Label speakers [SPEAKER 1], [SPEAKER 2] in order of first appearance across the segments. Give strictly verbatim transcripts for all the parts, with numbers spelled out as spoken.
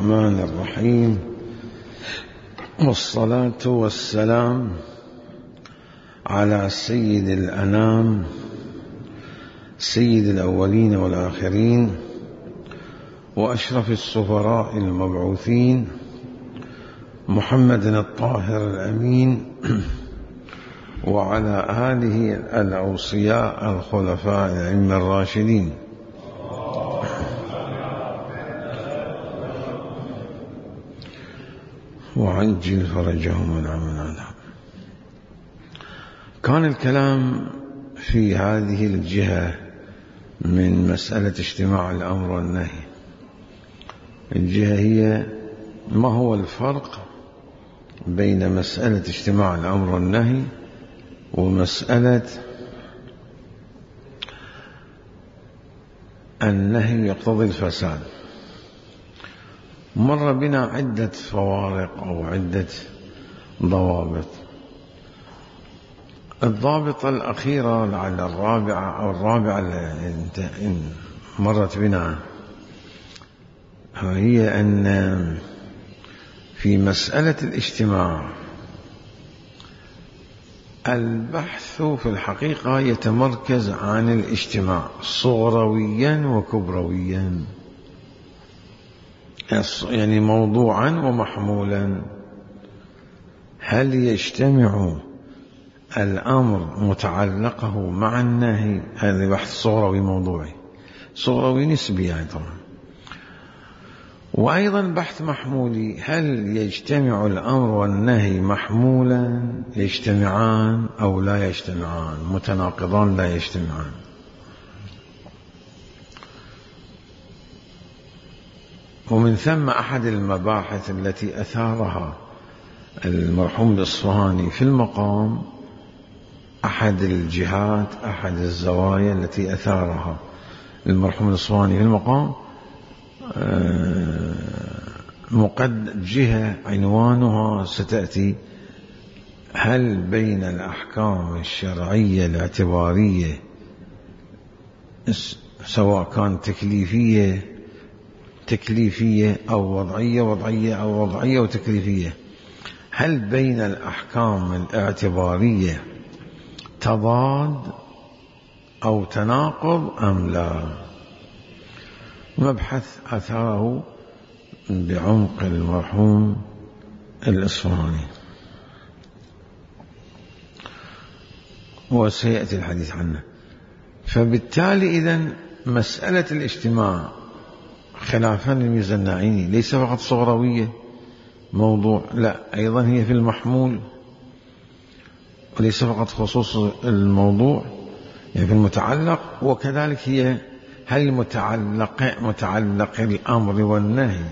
[SPEAKER 1] الرحمن الرحيم، والصلاة والسلام على سيد الأنام سيد الأولين والآخرين وأشرف السفراء المبعوثين محمد الطاهر الأمين وعلى آله الأوصياء الخلفاء الأئمة الراشدين وعجل فرجهم ونعم عليهم. كان الكلام في هذه الجهة من مسألة اجتماع الأمر والنهي. الجهة هي ما هو الفرق بين مسألة اجتماع الأمر والنهي ومسألة النهي يقتضي الفساد. مر بنا عدة فوارق أو عدة ضوابط. الضابطة الأخيرة لعل الرابعة أو الرابعة اللي مرت بنا هي أن في مسألة الاجتماع البحث في الحقيقة يتمركز عن الاجتماع صغرويا وكبرويا، يعني موضوعا ومحمولا. هل يجتمع الأمر متعلقه مع النهي؟ هذا بحث صغروي موضوعي، صغروي نسبي يعني طبعا. وأيضا بحث محمولي، هل يجتمع الأمر والنهي محمولا، يجتمعان أو لا يجتمعان، متناقضان لا يجتمعان. ومن ثم أحد المباحث التي أثارها المرحوم الإصفهاني في المقام، أحد الجهات أحد الزوايا التي أثارها المرحوم الإصفهاني في المقام مقد جهة عنوانها ستأتي: هل بين الأحكام الشرعية الاعتبارية سواء كان تكليفية تكليفية أو وضعية وضعية أو وضعية وتكليفية، هل بين الأحكام الاعتبارية تضاد أو تناقض أم لا؟ مبحث أثاره بعمق المرحوم الإصفهاني، وسيأتي الحديث عنه. فبالتالي إذن مسألة الاجتماع خلافا للميزناعيني ليس فقط صغروية موضوع، لا، أيضا هي في المحمول، وليس فقط خصوص الموضوع يعني في المتعلق. وكذلك هي هل متعلق متعلق الأمر والنهي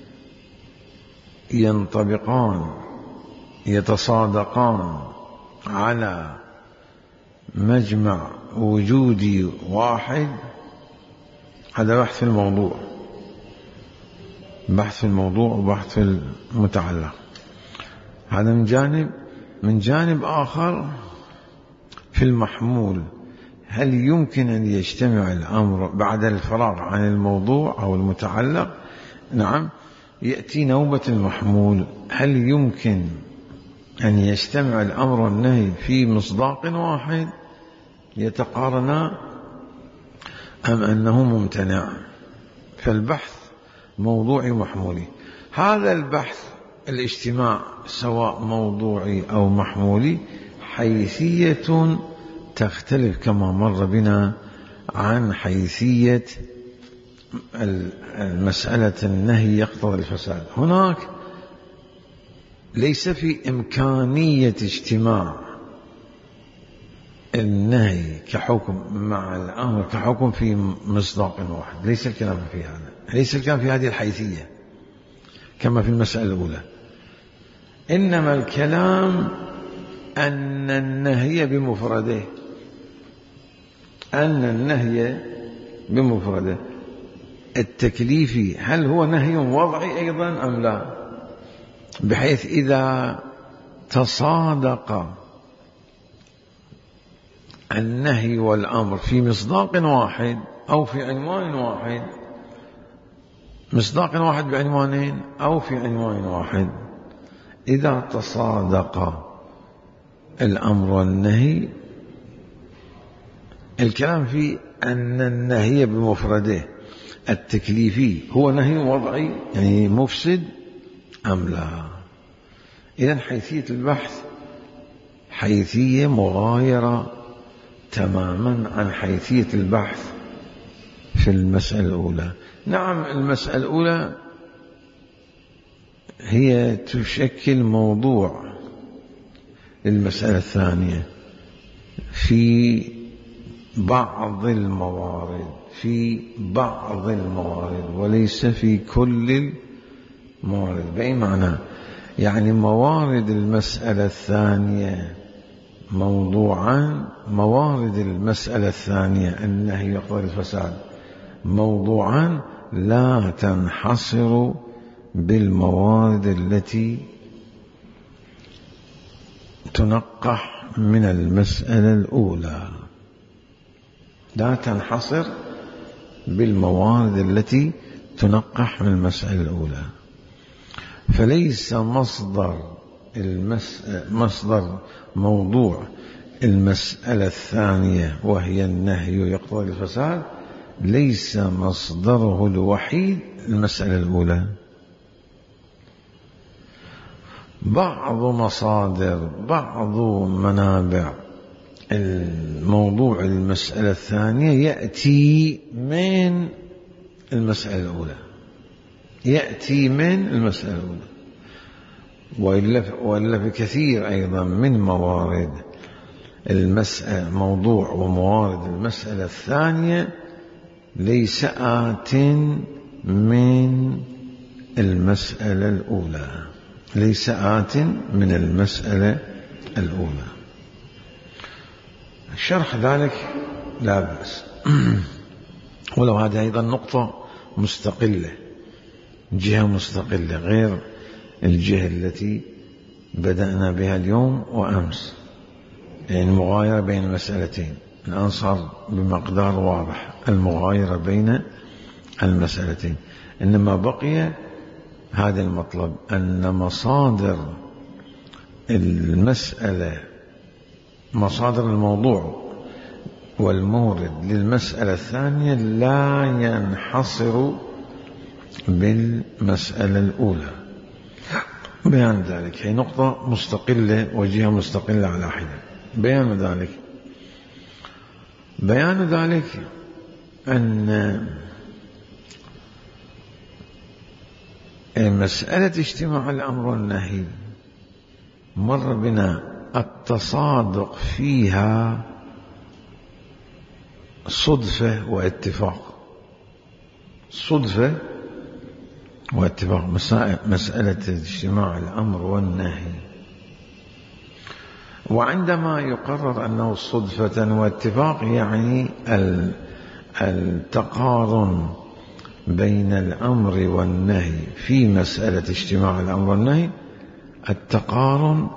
[SPEAKER 1] ينطبقان يتصادقان على مجمع وجودي واحد؟ هذا بحث في الموضوع، بحث في الموضوع وبحث في المتعلق. هذا من جانب. من جانب آخر في المحمول، هل يمكن أن يجتمع الأمر بعد الفراغ عن الموضوع أو المتعلق؟ نعم، يأتي نوبة المحمول. هل يمكن أن يجتمع الأمر والنهي في مصداق واحد يتقارنا أم أنه ممتنع؟ فالبحث موضوعي محمولي. هذا البحث الاجتماع سواء موضوعي أو محمولي حيثية تختلف كما مر بنا عن حيثية المسألة النهي يقتضي الفساد. هناك ليس في إمكانية اجتماع النهي كحكم مع الأمر كحكم في مصداق واحد، ليس الكلام في هذا، ليس الكلام في هذه الحيثية كما في المسألة الأولى. إنما الكلام أن النهي بمفرده أن النهي بمفرده التكليفي هل هو نهي وضعي أيضا أم لا، بحيث إذا تصادق النهي والأمر في مصداق واحد أو في عنوان واحد مصداق واحد بعنوانين أو في عنوان واحد، إذا تصادق الأمر والنهي، الكلام في أن النهي بمفرده التكليفي هو نهي وضعي يعني مفسد أم لا. إذن حيثية البحث حيثية مغايرة تماما عن حيثية البحث في المسألة الأولى. نعم، المسألة الأولى هي تشكل موضوع للمسألة الثانية في بعض الموارد، في بعض الموارد وليس في كل الموارد. بأي معنى؟ يعني موارد المسألة الثانية موضوعان، موارد المسألة الثانية النهي يقتضي الفساد موضوعان لا تنحصر بالموارد التي تنقح من المسألة الأولى، لا تنحصر بالموارد التي تنقح من المسألة الأولى. فليس مصدر المسألة مصدر موضوع المسألة الثانية وهي النهي يقتضي الفساد ليس مصدره الوحيد المسألة الأولى. بعض مصادر بعض منابع الموضوع المسألة الثانية يأتي من المسألة الأولى، يأتي من المسألة الأولى، وإلا في كثير أيضا من موارد المسألة موضوع وموارد المسألة الثانية ليس آت من المسألة الأولى، ليس آت من المسألة الأولى. شرح ذلك لا بأس، ولو هذه أيضا نقطة مستقلة، جهة مستقلة غير الجهة التي بدأنا بها اليوم وأمس، يعني المغايرة بين المسألتين. الآن صار بمقدار واضح المغايرة بين المسألتين، إنما بقي هذا المطلب أن مصادر المسألة مصادر الموضوع والمورد للمسألة الثانية لا ينحصر بالمسألة الأولى. بيان ذلك هي نقطة مستقلة وجهة مستقلة على حدة. بيان ذلك بيان ذلك أن مسألة اجتماع الأمر والنهي مر بنا التصادق فيها صدفة واتفاق، صدفة واتفاق. مسألة اجتماع الأمر والنهي، وعندما يقرر أنه صدفة واتفاق يعني التقارن بين الأمر والنهي في مسألة اجتماع الأمر والنهي التقارن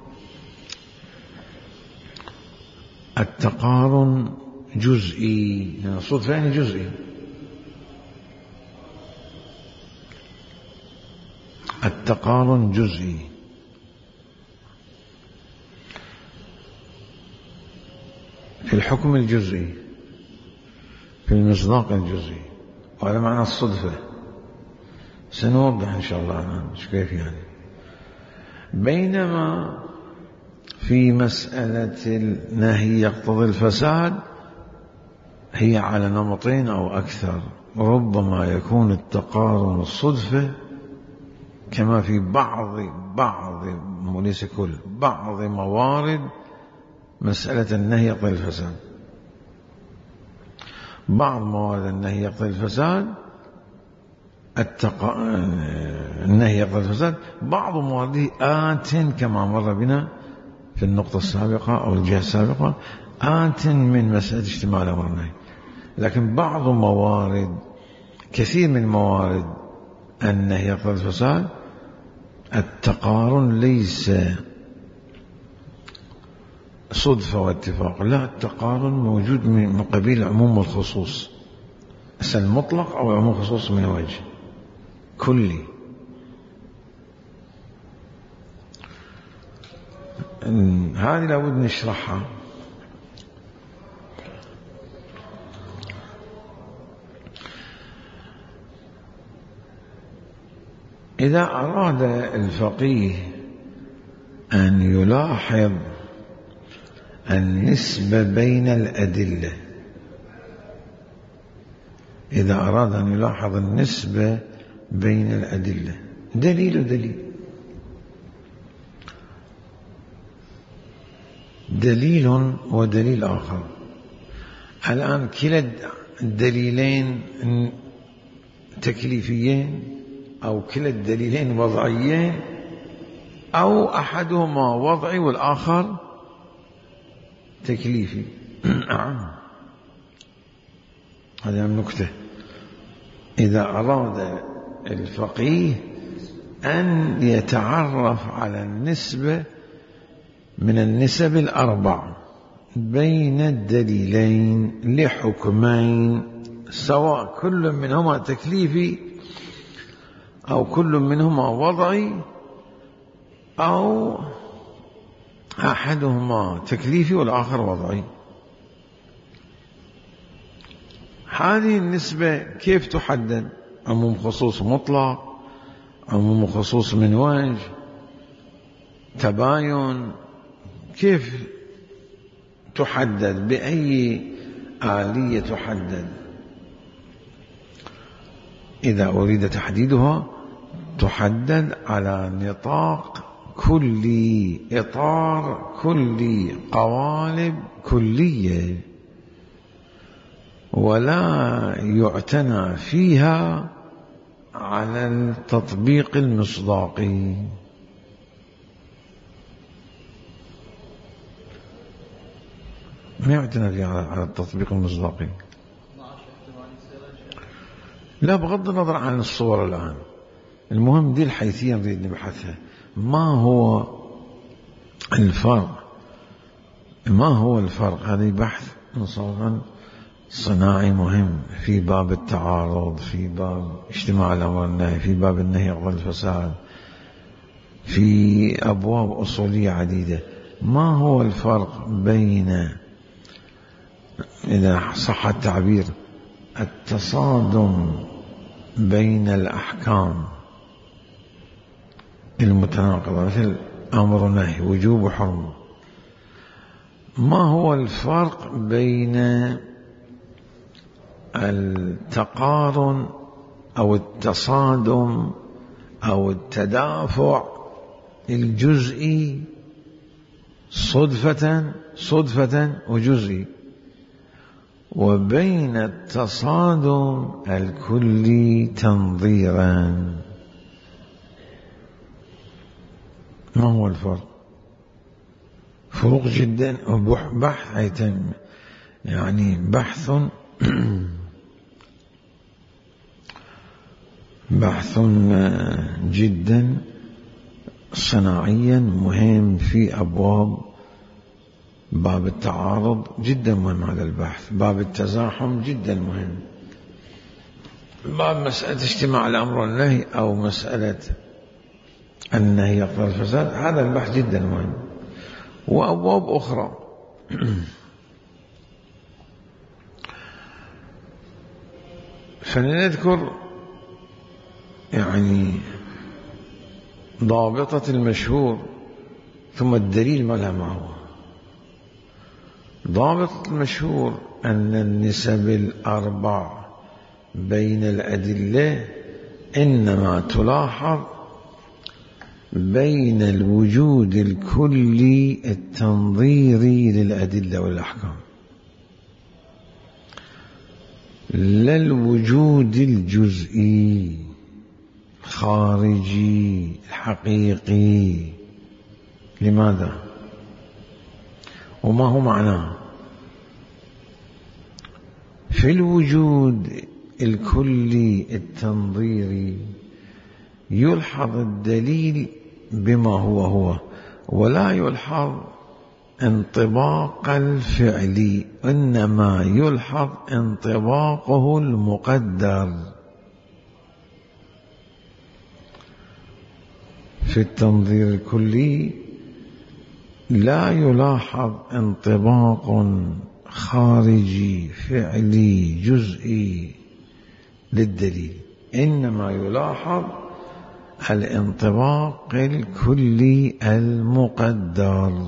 [SPEAKER 1] التقارن جزئي، يعني صدفة يعني جزئي. التقارن جزئي في الحكم الجزئي، في المصداق الجزئي، وهذا معنى الصدفة. سنوضح إن شاء الله عنه كيف يعني. بينما في مسألة النهي يقتضي الفساد هي على نمطين أو أكثر، ربما يكون التقارن الصدفة كما في بعض بعض وليس كل بعض موارد مسألة النهي يقتضي الفساد. بعض موارد النهي يقتضي الفساد التق... النهي يقتضي الفساد، بعض موارده آت كما مر بنا في النقطة السابقة أو الجهة السابقة آت من مسألة اجتماع الأمر والنهي. لكن بعض موارد كثير من موارد النهي يقتضي الفساد التقارن ليس صدفة واتفاق، لا، التقارن موجود من قبيل العموم والخصوص، المطلق أو العموم والخصوص من وجه. كلي. هذه لابد نشرحها. إذا أراد الفقيه أن يلاحظ النسبة بين الأدلة، إذا أراد أن يلاحظ النسبة بين الأدلة، دليل دليل دليل ودليل آخر. الآن كلا الدليلين تكليفيين أو كلا الدليلين وضعيين أو أحدهما وضعي والآخر تكليفي. هذه النكتة. إذا أراد الفقيه أن يتعرف على النسبة من النسب الأربع بين الدليلين لحكمين، سواء كل منهما تكليفي أو كل منهما وضعي أو أحدهما تكليفي والآخر وضعي. هذه النسبة كيف تحدد؟ عموم خصوص مطلق، عموم خصوص من وجه، تباين، كيف تحدد؟ بأي آلية تحدد؟ إذا أريد تحديدها تحدد على نطاق كلي، إطار كلي، قوالب كلية، ولا يعتنى فيها على التطبيق المصداقي. ما يعتنى فيها على التطبيق المصداقي، لا، بغض النظر عن الصور الآن. المهم دي الحيثية نريد نبحثها. ما هو الفرق؟ ما هو الفرق؟ هذا بحث إنصافا صناعي مهم في باب التعارض، في باب اجتماع الأمر والنهي، في باب النهي عن الفساد، في أبواب أصولية عديدة. ما هو الفرق بين، إذا صح التعبير، التصادم بين الأحكام المتناقضة مثل أمر ونهي، وجوب وحرمة؟ ما هو الفرق بين التقارن أو التصادم أو التدافع الجزئي صدفة صدفة وجزئي، وبين التصادم الكلي تنظيرا؟ ما هو الفرق؟ فروق جدا، بحث يتم، يعني بحث بحث جدا صناعيا مهم في أبواب. باب التعارض جدا مهم هذا البحث، باب التزاحم جدا مهم، باب مسألة اجتماع الأمر والنهي أو مسألة النهي يقتضي الفساد، هذا البحث جدا مهم، وأبواب أخرى. فلنذكر يعني ضابطة المشهور ثم الدليل ما لها معه. ضابط المشهور أن النسب الأربع بين الأدلة إنما تلاحظ بين الوجود الكلي التنظيري للأدلة والأحكام، لا الوجود الجزئي الخارجي الحقيقي. لماذا؟ وما هو معناه؟ في الوجود الكلي التنظيري يلحظ الدليل بما هو هو، ولا يلحظ انطباق الفعل، إنما يلحظ انطباقه المقدر. في التنظير الكلي لا يلاحظ انطباق خارجي فعلي جزئي للدليل، إنما يلاحظ الانطباق الكلي المقدر.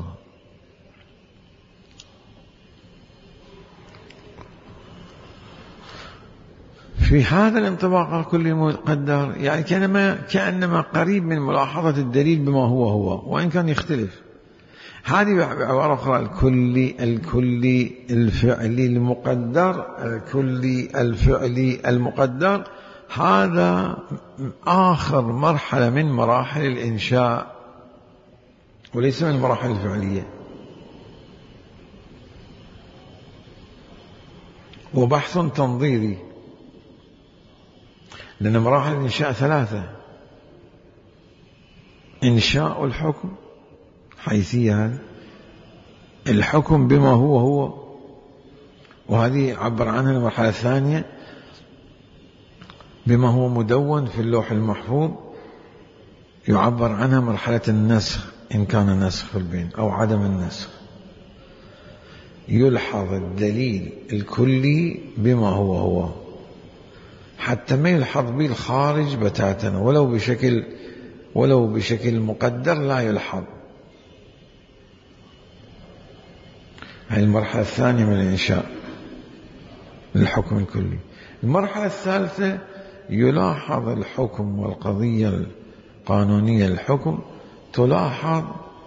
[SPEAKER 1] في هذا الانطباق الكلي المقدر يعني كأنما, كأنما قريب من ملاحظة الدليل بما هو هو وإن كان يختلف. هذه بعبارة أخرى الكلي الكلي الفعلي المقدر، الكلي الفعلي المقدر، هذا آخر مرحلة من مراحل الإنشاء وليس من المراحل الفعلية. وبحث تنظيري، لأن مراحل الإنشاء ثلاثة: إنشاء الحكم حيثية، الحكم بما هو هو، وهذه عبر عنها المرحلة الثانية بما هو مدون في اللوح المحفوظ، يعبر عنها مرحلة النسخ إن كان نسخ في البين أو عدم النسخ. يلحظ الدليل الكلي بما هو هو حتى ما يلحظ به الخارج بتاتا، ولو بشكل ولو بشكل مقدر لا يلحظ. هذه المرحلة الثانية من الإنشاء للحكم الكلي. المرحلة الثالثة يلاحظ الحكم والقضية القانونية للحكم تلاحظ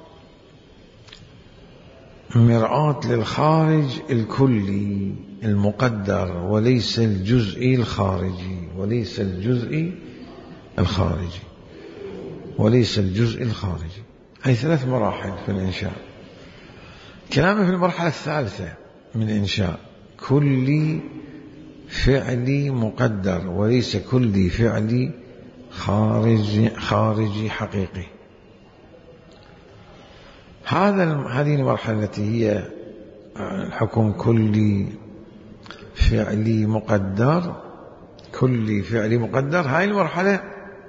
[SPEAKER 1] مرآة للخارج الكلي المقدر وليس الجزئي الخارجي وليس الجزئي الخارجي وليس الجزء الخارجي. أي ثلاث مراحل في الإنشاء. كلامي في المرحلة الثالثة من الإنشاء كلي فعلي مقدر وليس كلي فعلي خارجي خارجي حقيقي. هذا هذه المرحلة التي هي الحكم كلي فعلي مقدر كلي فعلي مقدر. هذه المرحلة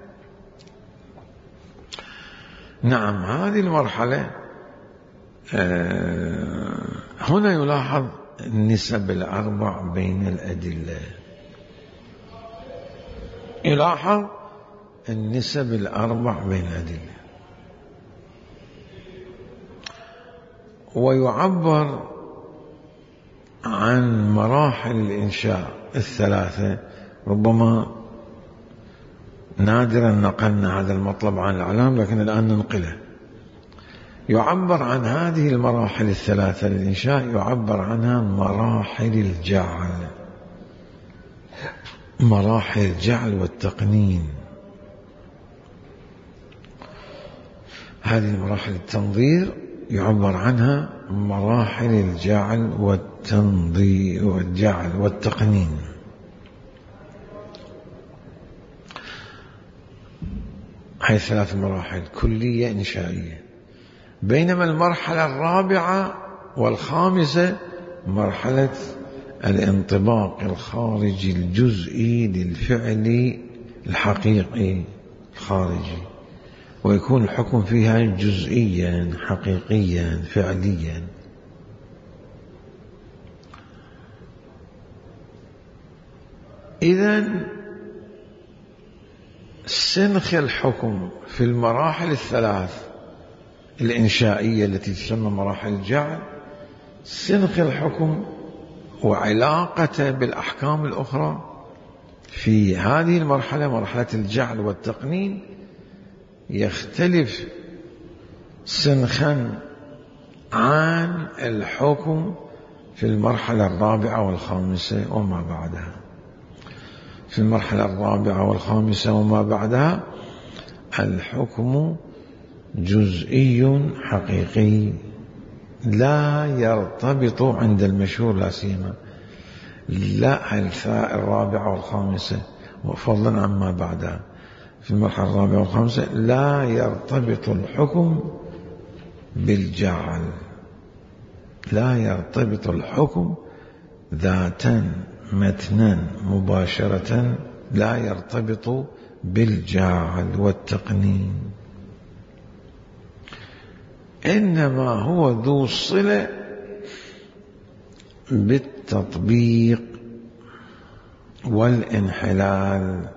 [SPEAKER 1] نعم هذه المرحلة هنا يلاحظ النسب الأربع بين الأدلة. يلاحظ النسب الأربع بين الأدلة، ويعبر عن مراحل الإنشاء الثلاثة. ربما نادرا نقلنا هذا المطلب عن الإعلام لكن الآن ننقله. يعبر عن هذه المراحل الثلاثة للإنشاء يعبر عنها مراحل الجعل مراحل الجعل والتقنين. هذه مراحل التنظير يعبر عنها مراحل الجعل والتنظير والجعل والتقنين. هذه ثلاث مراحل كلية إنشائية. بينما المرحلة الرابعة والخامسة مرحلة الانطباق الخارجي الجزئي للفعل الحقيقي الخارجي، ويكون الحكم فيها جزئيا حقيقيا فعليا. إذن سنخ الحكم في المراحل الثلاث الإنشائية التي تسمى مراحل الجعل، سنخ الحكم وعلاقته بالأحكام الأخرى في هذه المرحلة مرحلة الجعل والتقنين يختلف سنخا عن الحكم في المرحلة الرابعة والخامسة وما بعدها. في المرحلة الرابعة والخامسة وما بعدها الحكم جزئي حقيقي لا يرتبط عند المشهور لا سيما لا الرابعة والخامسة وفضلا عما بعدها. في المرحلة الرابعة والخامسة لا يرتبط الحكم بالجعل، لا يرتبط الحكم ذاتا متنا مباشرة، لا يرتبط بالجعل والتقنين. إنما هو ذو صلة بالتطبيق والانحلال.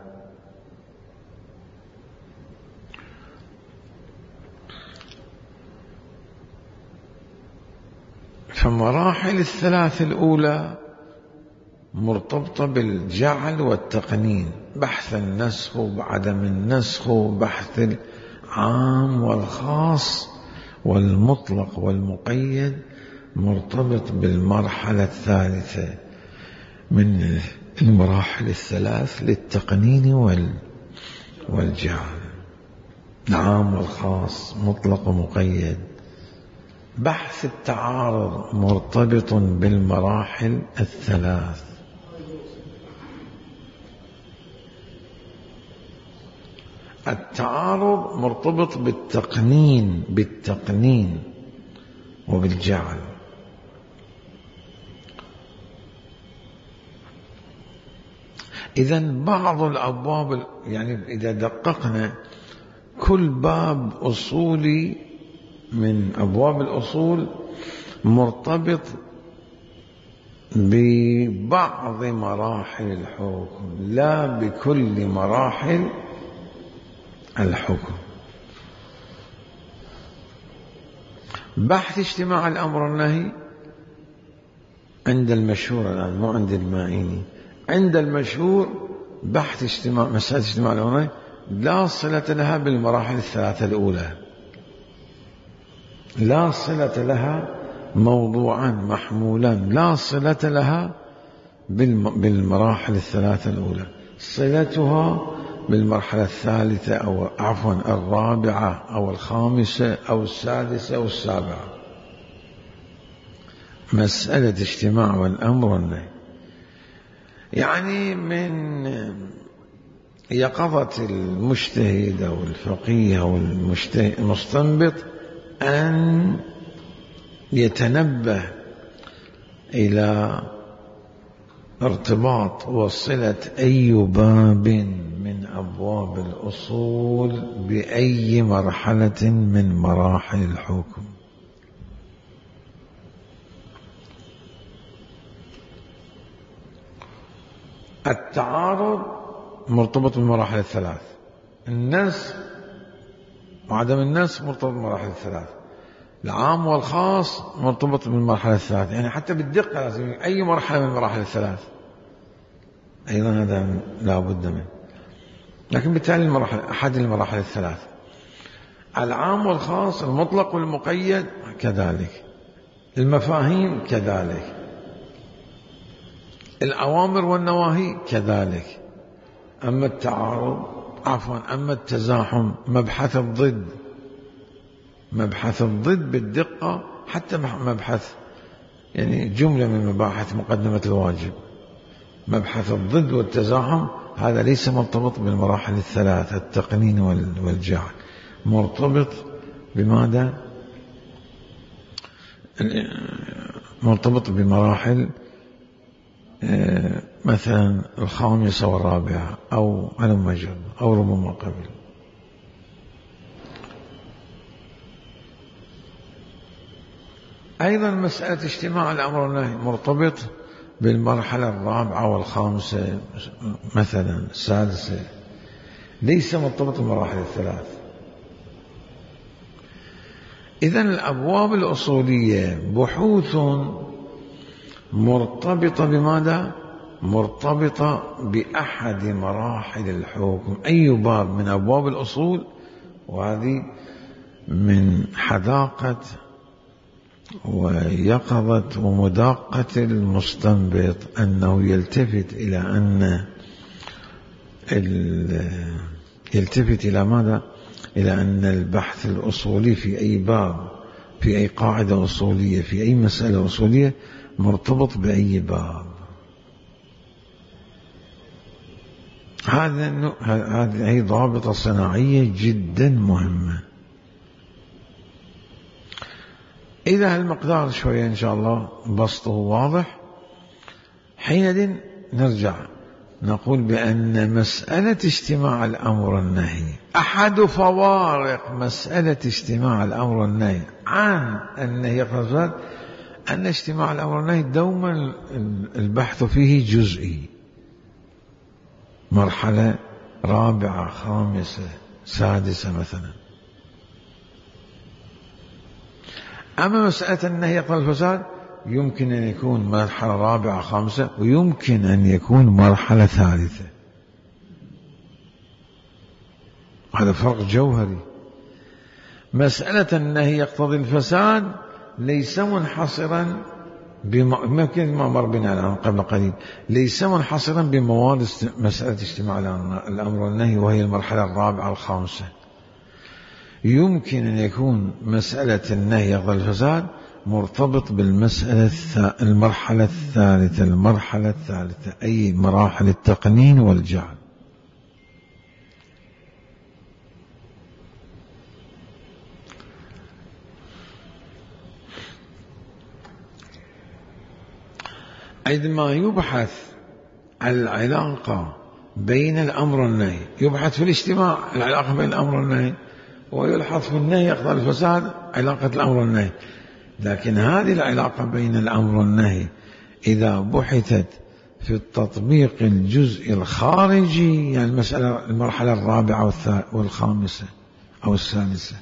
[SPEAKER 1] فمراحل الثلاث الأولى مرتبطة بالجعل والتقنين، بحث النسخ وعدم النسخ، بحث العام والخاص والمطلق والمقيد، مرتبط بالمرحلة الثالثة من المراحل الثلاث للتقنين والجعل، العام والخاص، مطلق ومقيد. بحث التعارض مرتبط بالمراحل الثلاث. التعارض مرتبط بالتقنين بالتقنين وبالجعل. إذن بعض الأبواب، يعني إذا دققنا كل باب أصولي من أبواب الأصول مرتبط ببعض مراحل الحكم لا بكل مراحل الحكم. بحث اجتماع الأمر والنهي عند المشهور الآن، مو عند المائيني، عند المشهور بحث اجتماع مسألة اجتماع الأمر والنهي لا صلة لها بالمراحل الثلاثة الأولى، لا صلة لها موضوعا محمولا، لا صلة لها بالمراحل الثلاثة الأولى، صلتها بالمرحلة الثالثة أو عفوا الرابعة أو الخامسة أو السادسة أو السابعة. مسألة اجتماع والأمر والنهي يعني من يقظة المجتهد أو الفقيه أو المستنبط أن يتنبه إلى ارتباط وصلة أي باب من أبواب الأصول بأي مرحلة من مراحل الحكم. التعارض مرتبط بالمراحل الثلاث، النسخ وعدم النسخ مرتبط بالمراحل الثلاث، العام والخاص مرتبط بالمرحلة الثلاث، يعني حتى بالدقة لازم أي مرحلة من المراحل الثلاث أيضا هذا لا بد منه. لكن بالتالي المراحل أحد المراحل الثلاث، العام والخاص، المطلق والمقيد كذلك، المفاهيم كذلك، الأوامر والنواهي كذلك. أما التعارض عفوا أما التزاحم مبحث الضد، مبحث الضد بالدقة، حتى مبحث يعني جملة من مباحث مقدمة الواجب، مبحث الضد والتزاحم هذا ليس مرتبط بالمراحل الثلاث التقنين والجعل، مرتبط بماذا؟ مرتبط بمراحل مثلا الخامسة والرابعة أو على مجرد أو ربما قبل. أيضا مسألة اجتماع الأمر والنهي مرتبط بالمرحلة الرابعة والخامسة مثلا السادسة، ليس مرتبط بالمراحل الثلاث. إذن الأبواب الأصولية بحوث مرتبطة بماذا؟ مرتبطة بأحد مراحل الحكم. أي باب من أبواب الأصول، وهذه من حذاقة ويقظة ومداقة المستنبط أنه يلتفت إلى أن يلتفت إلى ماذا؟ إلى أن البحث الأصولي في أي باب، في أي قاعدة أصولية، في أي مسألة أصولية مرتبط بأي باب. هذا هذه ضابطة صناعية جدا مهمة. إذا المقدار شوية إن شاء الله بسطه واضح، حينئذ نرجع نقول بأن مسألة اجتماع الأمر والنهي أحد فوارق مسألة اجتماع الأمر والنهي عن النهي يقتضي الفساد أن اجتماع الأمر والنهي دوما البحث فيه جزئي، مرحلة رابعة خامسة سادسة مثلا. أما مسألة النهي يقتضي الفساد يمكن أن يكون مرحلة رابعة خامسة، ويمكن أن يكون مرحلة ثالثة. هذا فرق جوهري. مسألة النهي يقتضي الفساد ليس منحصرا ممكن ما مر بنا الآن قبل قليل، ليس منحصرا بمواد مسألة اجتماع الأمر والنهي وهي المرحلة الرابعة الخامسة. يمكن أن يكون مسألة النهي يقتضي الفساد مرتبط بالمسألة المرحلة الثالثة المرحلة الثالثة أي مراحل التقنين والجعل. عندما يبحث العلاقة بين الأمر والنهي يبحث في الاجتماع العلاقة بين الأمر والنهي، ويلحظ في النهي يقتضي الفساد علاقة الأمر والنهي. لكن هذه العلاقة بين الأمر والنهي إذا بحثت في التطبيق الجزئي الخارجي، يعني المسألة المرحلة الرابعة والخامسة أو السادسة،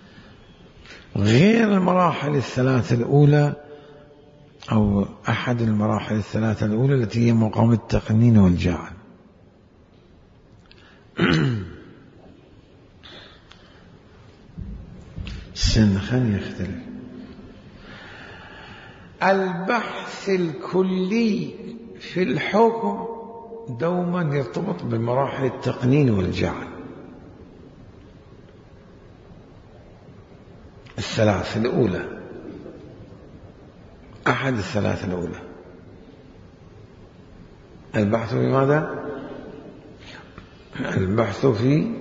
[SPEAKER 1] غير المراحل الثلاثة الأولى أو أحد المراحل الثلاثة الأولى التي هي مقام التقنين والجعل. سنخن يختلف. البحث الكلي في الحكم دوما يرتبط بمراحل التقنين والجعل الثلاث الأولى، أحد الثلاث الأولى. البحث في ماذا؟ البحث في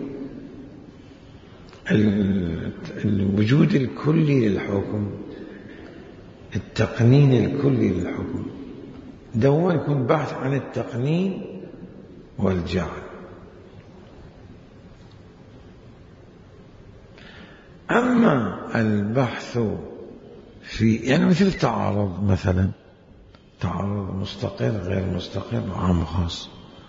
[SPEAKER 1] الوجود الكلي للحكم، التقنين الكلي للحكم، دوما يكون بحث عن التقنين والجعل. أما البحث في يعني مثل التعارض مثلا، تعارض مستقر غير مستقر عام خاص.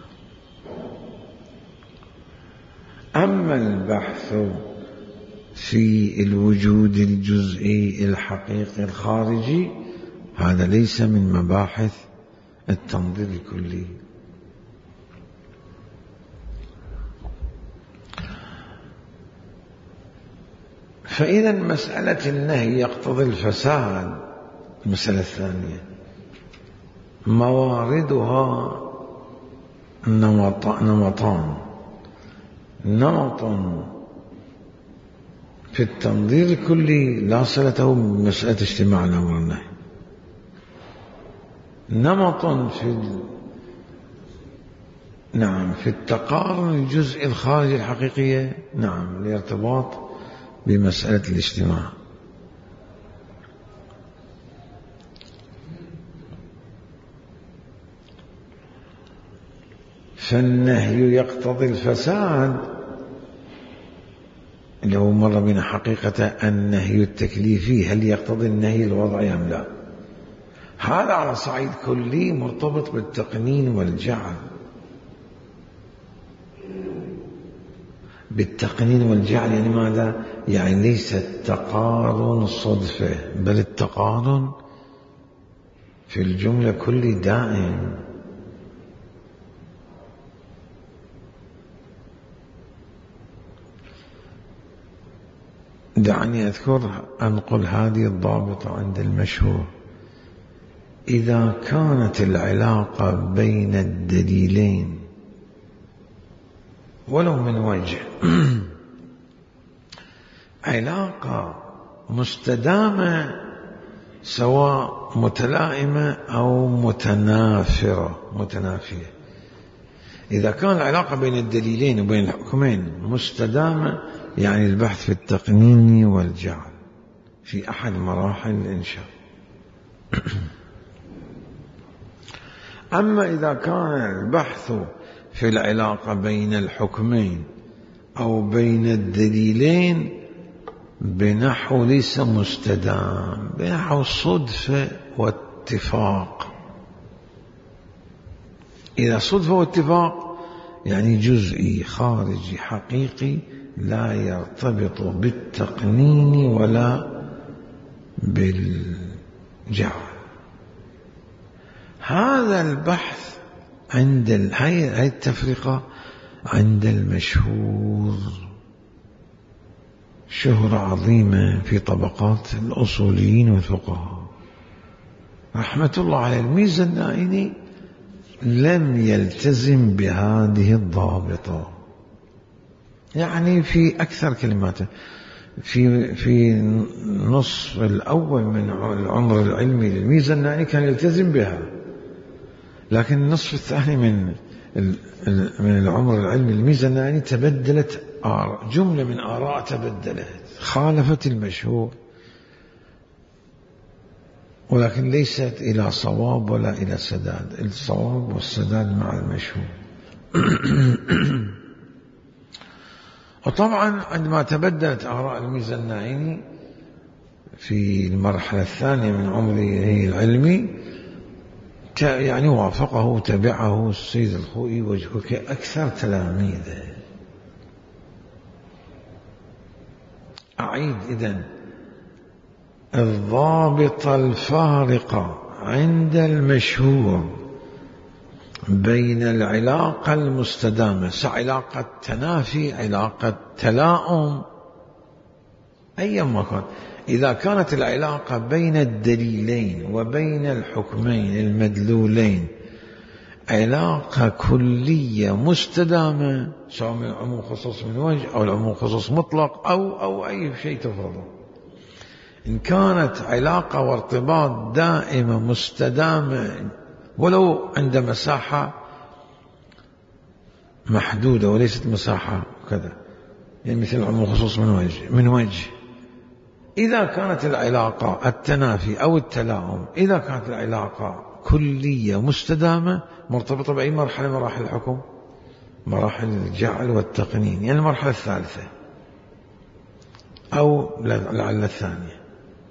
[SPEAKER 1] أما البحث في الوجود الجزئي الحقيقي الخارجي هذا ليس من مباحث التنظير الكلي. فإذا مسألة النهي يقتضي الفساد المسألة الثانية مواردها نمطان، نمط في التنظير الكلي لا صلته بمسألة اجتماع الأمر والنهي، نمط في ال... نعم في التقارن الجزئي الخارجي الحقيقية، نعم الارتباط بمسألة الاجتماع. فالنهي يقتضي الفساد اللي هو مر بنا حقيقة النهي التكليفي، هل يقتضي النهي الوضعي أم لا؟ هذا على صعيد كلي مرتبط بالتقنين والجعل. بالتقنين والجعل يعني ماذا؟ يعني ليس التقارن صدفة، بل التقارن في الجملة كلي دائم. دعني أذكر أنقل هذه الضابطة عند المشهور: إذا كانت العلاقة بين الدليلين ولو من وجه علاقة مستدامة سواء متلائمة أو متنافرة متنافية، إذا كان العلاقة بين الدليلين وبين الحكمين مستدامة يعني البحث في التقنين والجعل في أحد مراحل الإنشاء. أما إذا كان البحث في العلاقة بين الحكمين أو بين الدليلين بنحو ليس مستدام، بنحو صدفة واتفاق. إذا صدفة واتفاق يعني جزئي خارجي حقيقي لا يرتبط بالتقنين ولا بالجعل. هذا البحث عند هاي التفرقة عند المشهور شهرة عظيمة في طبقات الأصوليين والفقهاء رحمة الله عليه. الميزانائي لم يلتزم بهذه الضابطة، يعني في أكثر كلماته في في النصف الأول من العمر العلمي للميزانائي كان يلتزم بها، لكن النصف الثاني من من العمر العلمي للميزانائي تبدلت آراء، جملة من آراء تبدلت خالفت المشهور، ولكن ليست إلى صواب ولا إلى سداد. الصواب والسداد مع المشهور. وطبعا عندما تبدلت آراء الميزانائي في المرحلة الثانية من عمره العلمي يعني وافقه وتبعه السيد الخوئي وجهه كأكثر تلاميذه. أعيد إذن الضابطة الفارقة عند المشهور بين العلاقة المستدامة، علاقة تنافي، علاقة تلاؤم، أيما كان، إذا كانت العلاقة بين الدليلين وبين الحكمين المدلولين علاقة كلية مستدامة، سواء من عموم خصوص من وجه أو العموم خصوص مطلق أو أو أي شيء تفرضه، إن كانت علاقة وارتباط دائمة مستدامة ولو عند مساحة محدودة وليست مساحة كذا، يعني مثل العموم خصوص من وجه من وجه إذا كانت العلاقة التنافي أو التلاؤم، إذا كانت العلاقة كلية مستدامة مرتبطة بأي مرحلة من مراحل الحكم؟ مراحل الجعل والتقنين، يعني المرحلة الثالثة أو لعل الثانية.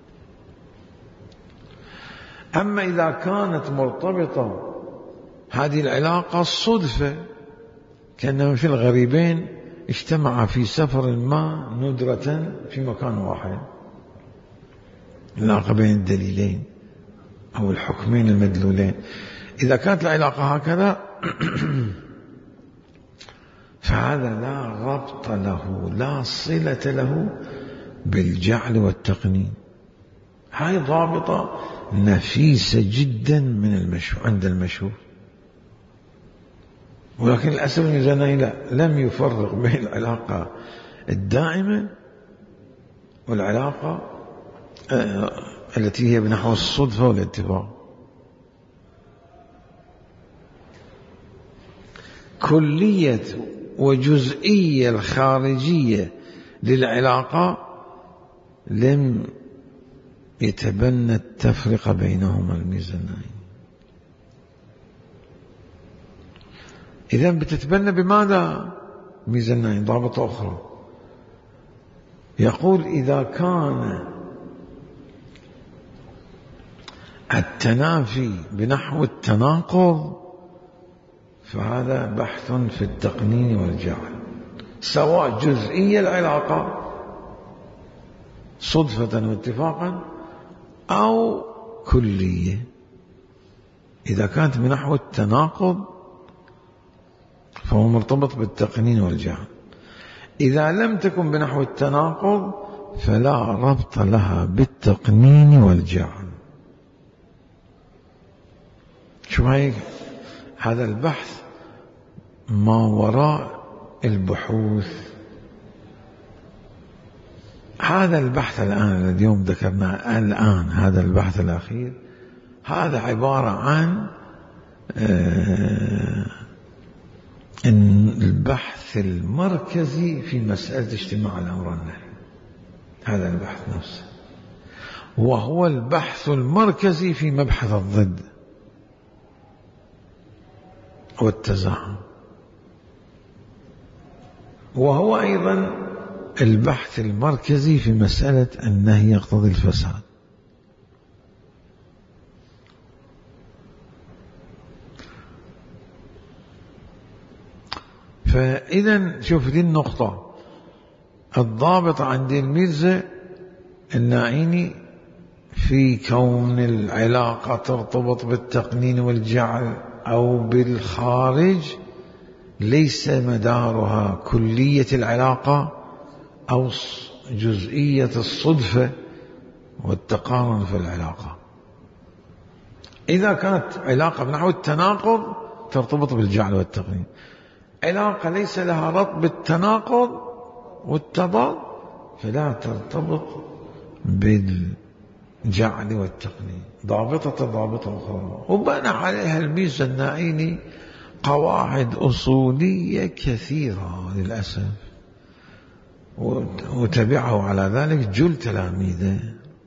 [SPEAKER 1] أما إذا كانت مرتبطة هذه العلاقة صدفة، كأنما في الغريبين اجتمعا في سفر ما ندرة في مكان واحد، العلاقة بين الدليلين أو الحكمين المدلولين، إذا كانت العلاقة هكذا فهذا لا ربط له لا صلة له بالجعل والتقنين. هاي ضابطة نفيسة جدا من المشهور عند المشهور، ولكن للأسف الميزانائي لا لم يفرق بين العلاقة الدائمة والعلاقة التي هي بنحو الصدفة والاتفاق. كلية وجزئية الخارجية للعلاقة لم يتبنى التفرقة بينهما الميزانائي. إذن بتتبنى بماذا؟ الميزانائي ضابطة أخرى يقول إذا كان التنافي بنحو التناقض فهذا بحث في التقنين والجعل، سواء جزئية العلاقة صدفة واتفاقا أو كلية. إذا كانت بنحو التناقض فهو مرتبط بالتقنين والجعل، إذا لم تكن بنحو التناقض فلا ربط لها بالتقنين والجعل. شو هيك؟ هذا البحث ما وراء البحوث. هذا البحث الآن اليوم ذكرناه الآن، هذا البحث الأخير هذا عبارة عن البحث المركزي في مسألة اجتماع الأمر والنهي. هذا البحث نفسه وهو البحث المركزي في مبحث الضد والتزاحم. وهو أيضا البحث المركزي في مسألة النهي يقتضي الفساد. فإذا شوف دي النقطة الضابط عند الميرزا الناعيني في كون العلاقة ترتبط بالتقنين والجعل أو بالخارج، ليس مدارها كلية العلاقة أو جزئية الصدفة والتقارن في العلاقة. إذا كانت علاقة بنحو التناقض ترتبط بالجعل والتقنين، علاقة ليس لها ربط بالتناقض والتضاد فلا ترتبط بالجعل والتقنين، ضابطة ضابطة أخرى. وبنى عليها الميرزا الناعيني قواعد أصولية كثيرة للأسف، وتبعه على ذلك جل تلاميذه.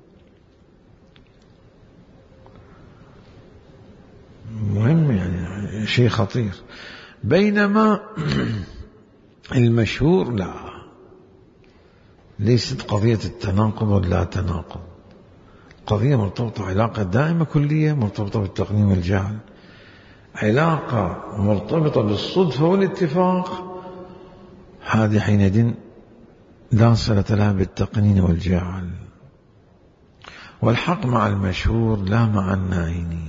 [SPEAKER 1] مهم يعني شيء خطير. بينما المشهور لا، ليست قضية التناقض ولا تناقض، قضية مرتبطة علاقة دائمة كلية مرتبطة بالتقنين والجعل، علاقة مرتبطة بالصدفة والاتفاق هذه حينئذ لا صلة لها بالتقنين والجعل. والحق مع المشهور لا مع الناعيني،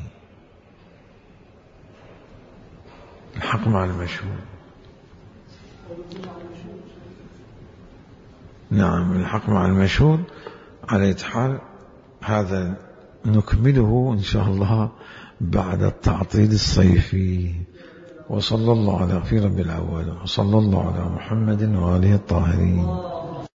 [SPEAKER 1] الحق مع المشهور. نعم الحق مع المشهور. على حال هذا نكمله إن شاء الله بعد التعطيل الصيفي. وصلى الله على في رب الأول وصلى الله على محمد وآله الطاهرين.